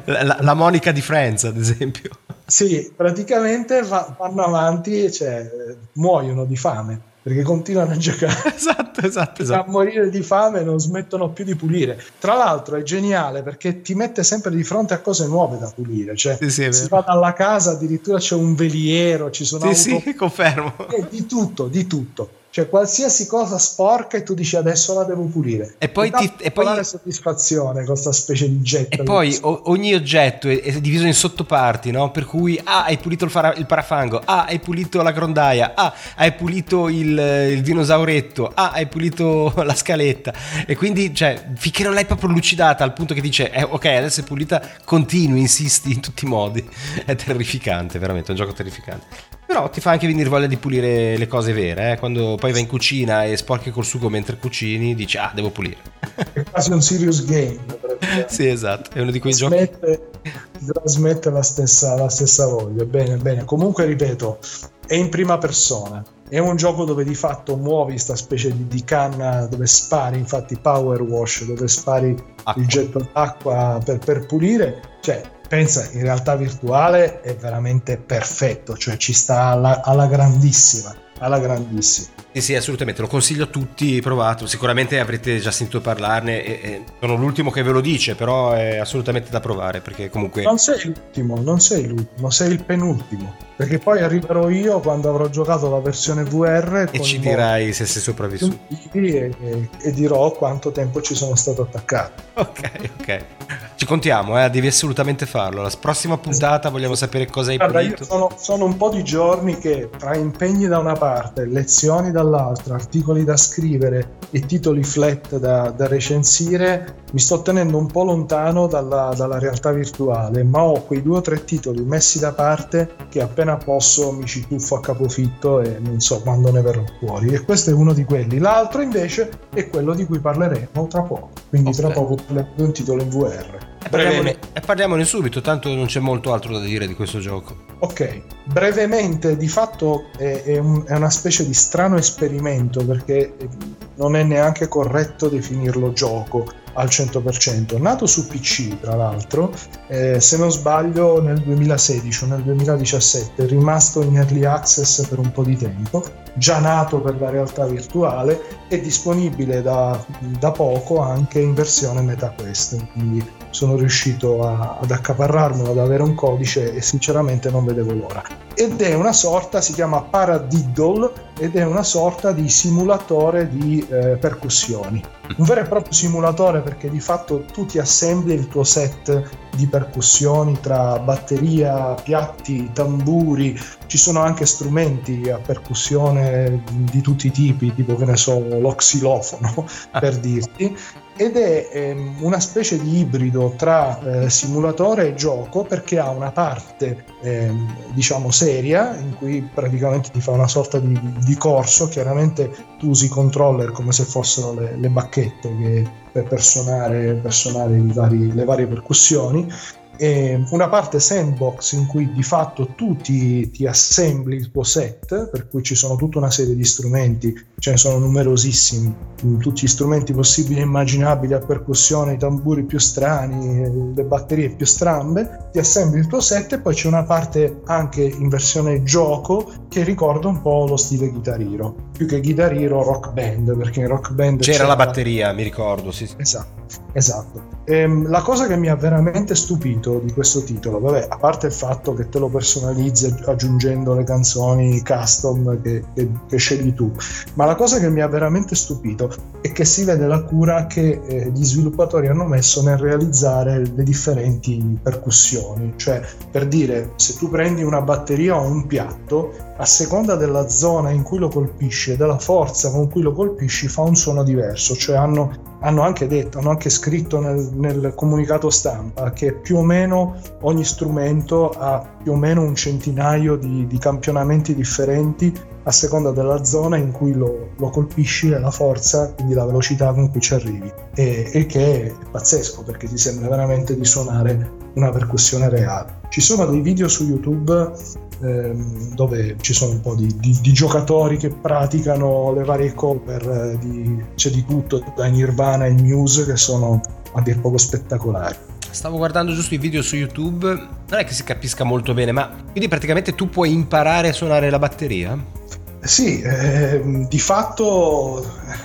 La Monica di Friends, ad esempio. Sì, praticamente vanno avanti, cioè muoiono di fame perché continuano a giocare. Esatto. A morire di fame, non smettono più di pulire. Tra l'altro è geniale perché ti mette sempre di fronte a cose nuove da pulire, cioè si va dalla casa, addirittura c'è un veliero, ci sono confermo. Di tutto. Cioè qualsiasi cosa sporca e tu dici adesso la devo pulire, e poi soddisfazione con questa specie di getto, e poi ogni oggetto è diviso in sottoparti, no? Per cui hai pulito il parafango, hai pulito la grondaia, hai pulito il dinosauretto, hai pulito la scaletta, e quindi cioè finché non l'hai proprio lucidata al punto che dice ok, adesso è pulita, continui, insisti in tutti i modi. È terrificante, veramente, è un gioco terrificante. Però ti fa anche venire voglia di pulire le cose vere, quando poi vai in cucina e sporchi col sugo mentre cucini, dici devo pulire. È quasi un serious game. Sì, esatto, è uno di quei giochi. Trasmette la stessa voglia. Bene. Comunque ripeto, è in prima persona. È un gioco dove di fatto muovi sta specie di canna dove spari, infatti power wash, dove spari il getto d'acqua per pulire. Cioè, pensa, in realtà virtuale è veramente perfetto, cioè ci sta alla grandissima. alla grandissima. Sì, assolutamente, lo consiglio a tutti, provatelo, sicuramente avrete già sentito parlarne e sono l'ultimo che ve lo dice, però è assolutamente da provare, perché comunque... Non sei l'ultimo, sei il penultimo, perché poi arriverò io quando avrò giocato la versione VR e ci dirai se sei sopravvissuto e dirò quanto tempo ci sono stato attaccato. Ok. Ci contiamo, devi assolutamente farlo. La prossima puntata vogliamo sapere cosa hai pulito. Io sono un po' di giorni che tra impegni da una parte, lezioni dall'altra, articoli da scrivere e titoli flat da recensire, mi sto tenendo un po' lontano dalla realtà virtuale, ma ho quei 2 o 3 titoli messi da parte che appena posso mi ci tuffo a capofitto e non so quando ne verrò fuori, e questo è uno di quelli. L'altro invece è quello di cui parleremo tra poco, quindi tra poco un titolo in VR. Parliamone subito, tanto non c'è molto altro da dire di questo gioco. Ok, brevemente, di fatto è una specie di strano esperimento, perché non è neanche corretto definirlo gioco al 100%. Nato su PC, tra l'altro, se non sbaglio nel 2016 o nel 2017, è rimasto in early access per un po' di tempo, già nato per la realtà virtuale, è disponibile da poco anche in versione MetaQuest, quindi sono riuscito ad accaparrarmelo, ad avere un codice e sinceramente non vedevo l'ora. Ed è una sorta, si chiama Paradiddle, ed è una sorta di simulatore di percussioni, un vero e proprio simulatore, perché di fatto tu ti assembli il tuo set di percussioni tra batteria, piatti, tamburi, ci sono anche strumenti a percussione di tutti i tipi, tipo che ne so, lo xilofono per dirti, ed è una specie di ibrido tra simulatore e gioco, perché ha una parte diciamo seria in cui praticamente ti fa una sorta di corso. Chiaramente tu usi i controller come se fossero le bacchette per suonare le varie percussioni, e una parte sandbox in cui di fatto tu ti assembli il tuo set, per cui ci sono tutta una serie di strumenti, ce ne sono numerosissimi, tutti gli strumenti possibili e immaginabili a percussione, i tamburi più strani, le batterie più strambe, ti assembli il tuo set, e poi c'è una parte anche in versione gioco che ricorda un po' lo stile Guitar Hero, più che Guitar Hero Rock Band, perché in Rock Band c'era la batteria, mi ricordo, sì. Esatto. La cosa che mi ha veramente stupito di questo titolo, vabbè, a parte il fatto che te lo personalizzi aggiungendo le canzoni custom che scegli tu, ma la cosa che mi ha veramente stupito è che si vede la cura che gli sviluppatori hanno messo nel realizzare le differenti percussioni. Cioè, per dire, se tu prendi una batteria o un piatto, a seconda della zona in cui lo colpisci e della forza con cui lo colpisci, fa un suono diverso. Cioè hanno anche scritto nel comunicato stampa che più o meno ogni strumento ha più o meno un centinaio di campionamenti differenti a seconda della zona in cui lo colpisci e la forza, quindi la velocità con cui ci arrivi, e che è pazzesco, perché ti sembra veramente di suonare una percussione reale. Ci sono dei video su YouTube dove ci sono un po' di giocatori che praticano le varie cover, c'è di tutto, da Nirvana e Muse, che sono a dir poco spettacolari. Stavo guardando giusto i video su YouTube, non è che si capisca molto bene, ma quindi praticamente tu puoi imparare a suonare la batteria? Sì, di fatto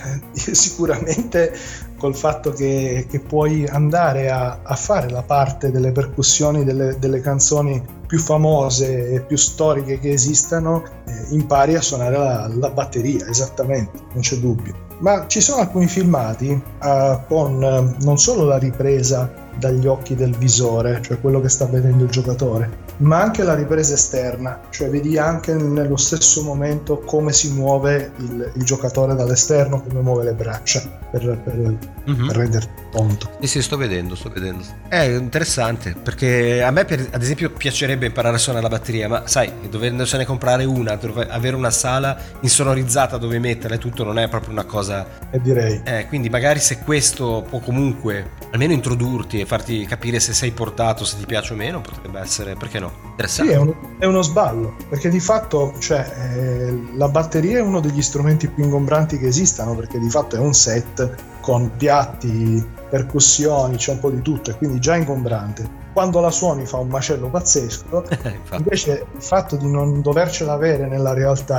sicuramente col fatto che puoi andare a fare la parte delle percussioni delle canzoni più famose e più storiche che esistano, impari a suonare la batteria, esattamente, non c'è dubbio. Ma ci sono alcuni filmati con non solo la ripresa dagli occhi del visore, cioè quello che sta vedendo il giocatore, ma anche la ripresa esterna, cioè vedi anche nello stesso momento come si muove il giocatore dall'esterno, come muove le braccia per renderti conto. Sì, sto vedendo. È interessante, perché a me ad esempio piacerebbe imparare a suonare la batteria, ma sai, dovendosene comprare una, avere una sala insonorizzata dove metterla e tutto non è proprio una cosa, direi. Quindi magari se questo può comunque almeno introdurti e farti capire se sei portato, se ti piace o meno, potrebbe essere, perché no, interessante. Sì, è uno sballo, perché di fatto, cioè, la batteria è uno degli strumenti più ingombranti che esistano, perché di fatto è un set con piatti, percussioni, c'è un po' di tutto, e quindi già ingombrante. Quando la suoni fa un macello pazzesco. Invece il fatto di non dovercela avere nella realtà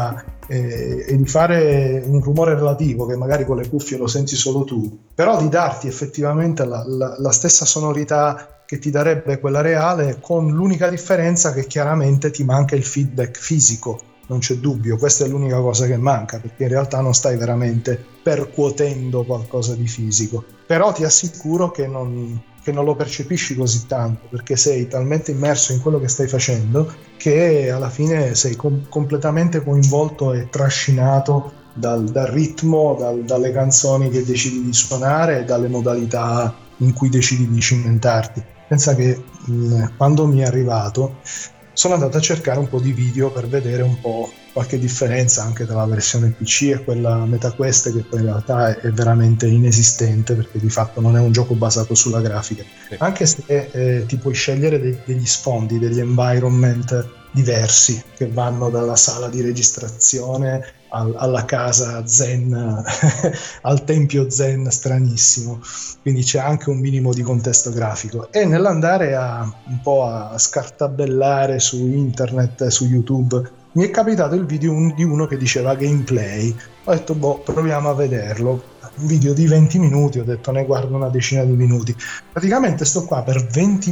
e di fare un rumore relativo che magari con le cuffie lo senti solo tu, però di darti effettivamente la stessa sonorità che ti darebbe quella reale, con l'unica differenza che chiaramente ti manca il feedback fisico. Non c'è dubbio, questa è l'unica cosa che manca, perché in realtà non stai veramente percuotendo qualcosa di fisico, però ti assicuro che non lo percepisci così tanto, perché sei talmente immerso in quello che stai facendo che alla fine sei completamente coinvolto e trascinato dal ritmo, dalle canzoni che decidi di suonare e dalle modalità in cui decidi di cimentarti. Pensa che quando mi è arrivato sono andato a cercare un po' di video per vedere un po' qualche differenza anche tra la versione PC e quella MetaQuest, che poi in realtà è veramente inesistente, perché di fatto non è un gioco basato sulla grafica, anche se ti puoi scegliere degli sfondi, degli environment diversi che vanno dalla sala di registrazione alla casa zen al tempio zen stranissimo, quindi c'è anche un minimo di contesto grafico. E nell'andare un po' a scartabellare su internet, su YouTube, mi è capitato il video di uno che diceva gameplay. Ho detto proviamo a vederlo. Un video di 20 minuti, ho detto ne guardo una decina di minuti. Praticamente sto qua per 20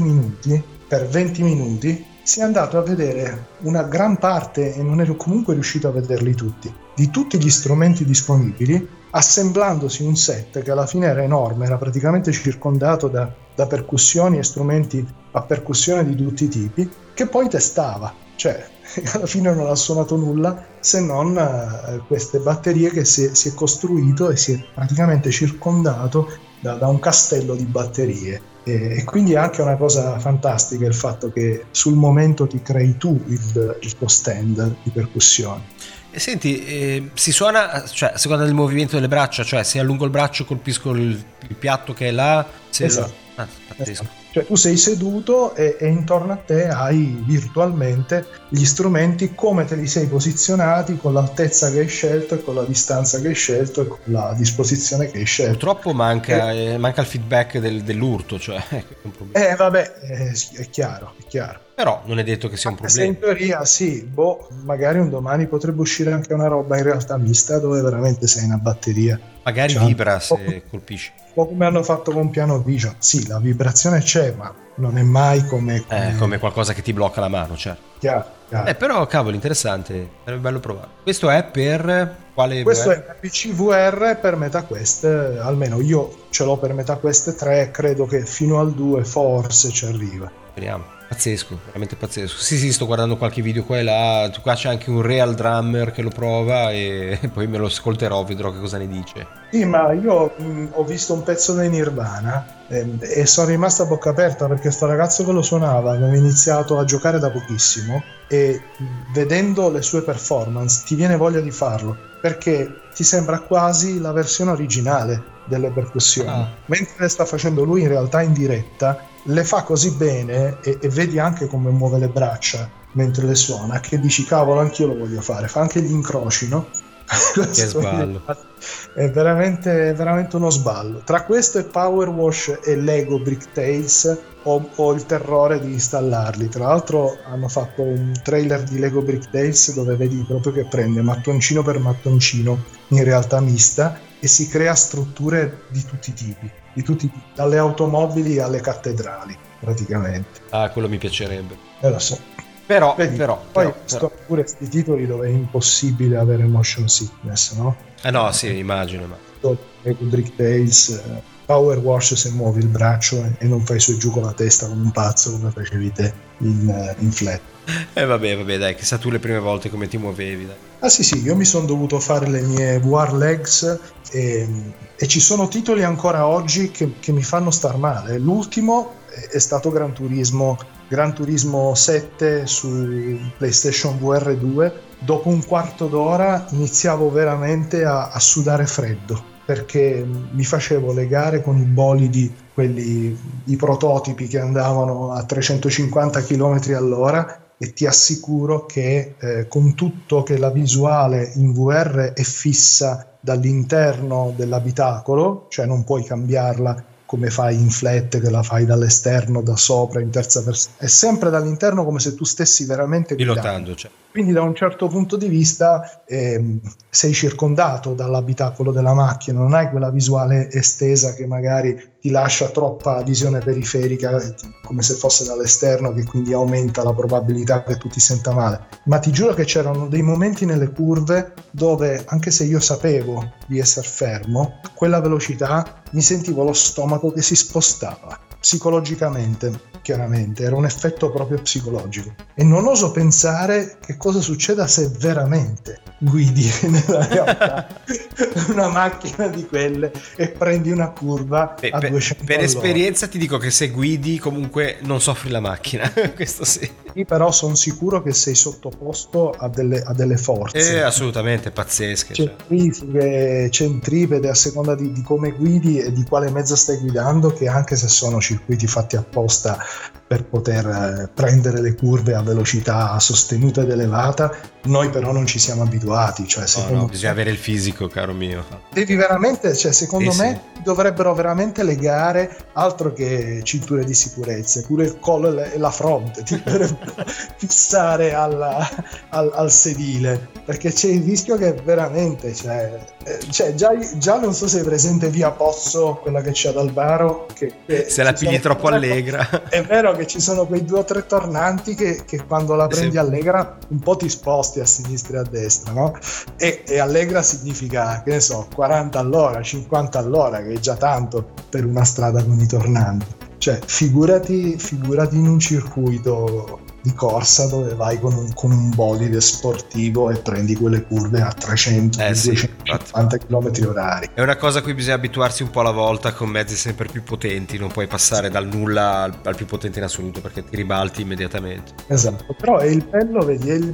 minuti si è andato a vedere una gran parte, e non ero comunque riuscito a vederli tutti, di tutti gli strumenti disponibili, assemblandosi un set che alla fine era enorme, era praticamente circondato da percussioni e strumenti a percussione di tutti i tipi, che poi testava. Cioè, alla fine non ha suonato nulla se non queste batterie che si è costruito e si è praticamente circondato da un castello di batterie. E quindi è anche una cosa fantastica il fatto che sul momento ti crei tu il tuo stand di percussioni. E senti, si suona, cioè, a seconda del movimento delle braccia, cioè se allungo il braccio colpisco il piatto che è là, esatto. Cioè tu sei seduto e intorno a te hai virtualmente gli strumenti come te li sei posizionati, con l'altezza che hai scelto e con la distanza che hai scelto e con la disposizione che hai scelto. Purtroppo manca il feedback dell'urto, cioè è un problema. È chiaro. Però non è detto che sia un problema. In teoria sì, magari un domani potrebbe uscire anche una roba in realtà mista dove veramente sei una batteria. Magari vibra se colpisci. Un po' come hanno fatto con Piano Vision. Sì, la vibrazione c'è, ma non è mai come qualcosa che ti blocca la mano, certo. Chiaro. Però cavolo, interessante, sarebbe bello provare. Questo è per quale Questo VR? È PC VR per MetaQuest, almeno io ce l'ho per MetaQuest 3, credo che fino al 2 forse ci arriva. Speriamo. Pazzesco, veramente pazzesco. Sì, sto guardando qualche video qua e là. Qua c'è anche un real drummer che lo prova e poi me lo ascolterò, vedrò che cosa ne dice. Sì, ma io ho visto un pezzo dei Nirvana e sono rimasto a bocca aperta, perché sto ragazzo che lo suonava aveva iniziato a giocare da pochissimo e vedendo le sue performance ti viene voglia di farlo, perché ti sembra quasi la versione originale delle percussioni. Mentre le sta facendo lui in realtà in diretta, le fa così bene e vedi anche come muove le braccia mentre le suona, che dici cavolo, anch'io lo voglio fare. Fa anche gli incroci, no? Che sballo. È veramente uno sballo. Tra questo e Power Wash e Lego Brick Tales ho il terrore di installarli. Tra l'altro hanno fatto un trailer di Lego Brick Tales dove vedi proprio che prende mattoncino per mattoncino in realtà mista e si crea strutture di tutti i tipi, dalle automobili alle cattedrali praticamente. Quello mi piacerebbe. Lo so. Però sono pure questi titoli dove è impossibile avere motion sickness, no? No, sì, immagino. Lego Brick Tales, Power Wash se muovi il braccio e non fai su e giù con la testa come un pazzo come facevi te in flat. Vabbè, dai, chissà tu le prime volte come ti muovevi, dai. Sì, io mi sono dovuto fare le mie VR legs e ci sono titoli ancora oggi che mi fanno star male. L'ultimo è stato Gran Turismo 7 su PlayStation VR 2. Dopo un quarto d'ora iniziavo veramente a sudare freddo, perché mi facevo le gare con i bolidi, i prototipi che andavano a 350 km all'ora, e ti assicuro che con tutto che la visuale in VR è fissa dall'interno dell'abitacolo, cioè non puoi cambiarla come fai in flat, che la fai dall'esterno, da sopra, in terza persona, è sempre dall'interno, come se tu stessi veramente pilotando, cioè. Quindi da un certo punto di vista sei circondato dall'abitacolo della macchina, non hai quella visuale estesa che magari ti lascia troppa visione periferica, come se fosse dall'esterno, che quindi aumenta la probabilità che tu ti senta male. Ma ti giuro che c'erano dei momenti nelle curve dove, anche se io sapevo di essere fermo, a quella velocità mi sentivo lo stomaco che si spostava. Psicologicamente, chiaramente, era un effetto proprio psicologico. E non oso pensare che cosa succeda se veramente guidi nella realtà una macchina di quelle e prendi una curva a 200 per esperienza ti dico che se guidi comunque non soffri la macchina. Questo sì. Però sono sicuro che sei sottoposto a delle forze assolutamente pazzesche, centripede a seconda di come guidi e di quale mezzo stai guidando, che anche se sono circuiti fatti apposta per poter prendere le curve a velocità sostenuta ed elevata, noi però non ci siamo abituati. Cioè, no, bisogna avere il fisico, caro mio. Devi veramente, cioè, secondo me dovrebbero veramente legare, altro che cinture di sicurezza, pure il collo e la fronte ti dovrebbero fissare al sedile, perché c'è il rischio che veramente già non so se è presente via Pozzo, quella che c'è ad Albaro, che se la pigli troppo allegra. È vero che ci sono quei 2 o 3 tornanti che quando la prendi allegra un po' ti sposti a sinistra e a destra, no? E allegra significa, che ne so, 40 all'ora, 50 all'ora, che è già tanto per una strada con i tornanti. Cioè, figurati in un circuito di corsa dove vai con un bolide sportivo e prendi quelle curve a 300, 250 km orari. È una cosa a cui bisogna abituarsi un po' alla volta, con mezzi sempre più potenti. Non puoi passare dal nulla al più potente in assoluto, perché ti ribalti immediatamente. Esatto, però è il bello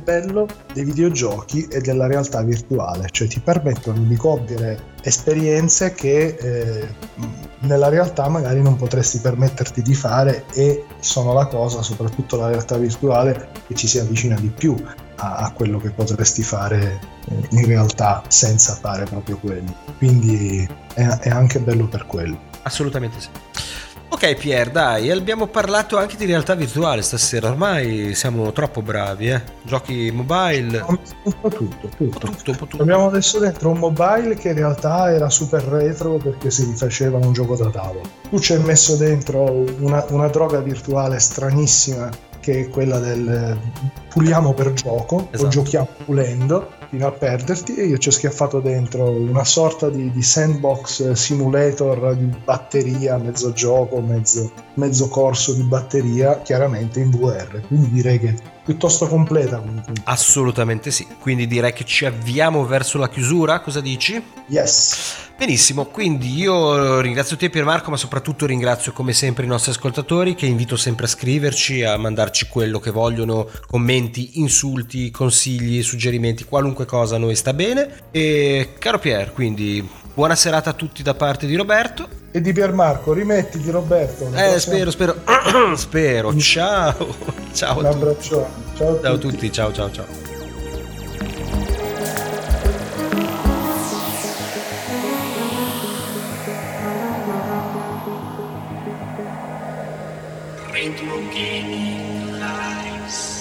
dei videogiochi e della realtà virtuale, cioè ti permettono di compiere esperienze che nella realtà magari non potresti permetterti di fare, e sono la cosa, soprattutto la realtà virtuale, che ci si avvicina di più a quello che potresti fare in realtà senza fare proprio quello. Quindi è anche bello per quello. Assolutamente sì. Ok Pier, dai, abbiamo parlato anche di realtà virtuale stasera, ormai siamo troppo bravi, giochi mobile, un po' tutto. Abbiamo adesso dentro un mobile che in realtà era super retro perché si rifaceva un gioco da tavolo. Tu ci hai messo dentro una droga virtuale stranissima, che è quella del puliamo per gioco, esatto, o giochiamo pulendo fino a perderti, e io ci ho schiaffato dentro una sorta di sandbox simulator di batteria, mezzo gioco, mezzo corso di batteria, chiaramente in VR, quindi direi che piuttosto completa comunque. Assolutamente sì, quindi direi che ci avviamo verso la chiusura, cosa dici? Yes. Benissimo, quindi io ringrazio te Piermarco, ma soprattutto ringrazio come sempre i nostri ascoltatori, che invito sempre a scriverci, a mandarci quello che vogliono, commenti, insulti, consigli, suggerimenti, qualunque cosa a noi sta bene. E caro Pier, quindi buona serata a tutti da parte di Roberto e di Piermarco. Rimettiti Roberto. Spero spero. Ciao un abbraccio. Ciao a tutti. Ciao. Retro Gaming Lives.